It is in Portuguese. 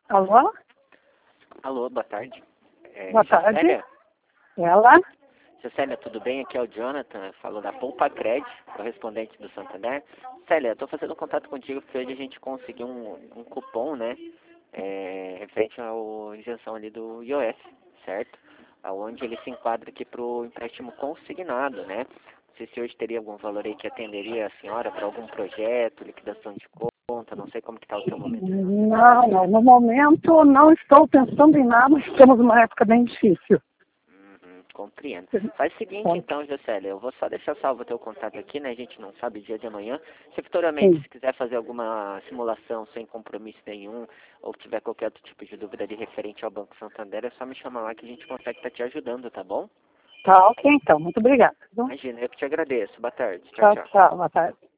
Alô? Alô, boa tarde. Boa tarde. Cecília? Ela? Cecília, tudo bem? Aqui é o Jonathan, falou da Poupa Cred, correspondente do Santander. Célia, eu estou fazendo um contato contigo porque hoje a gente conseguiu um cupom, né, referente à isenção ali do IOF, certo? Aonde ele se enquadra aqui para o empréstimo consignado, né? Não sei se hoje teria algum valor aí que atenderia a senhora para algum projeto, liquidação de conta, não sei como que está o seu momento. Não. No momento não estou pensando em nada. Estamos numa época bem difícil. Compreendo. Faz o seguinte então, Jocélia, eu vou só deixar salvo o teu contato aqui, né? A gente não sabe o dia de amanhã. Se futuramente, se quiser fazer alguma simulação sem compromisso nenhum, ou tiver qualquer outro tipo de dúvida de referente ao Banco Santander, é só me chamar lá que a gente consegue estar te ajudando, tá bom? Tá, ok então. Muito obrigada. Imagina, eu que te agradeço. Boa tarde. Tchau, tchau. Tchau, boa tarde.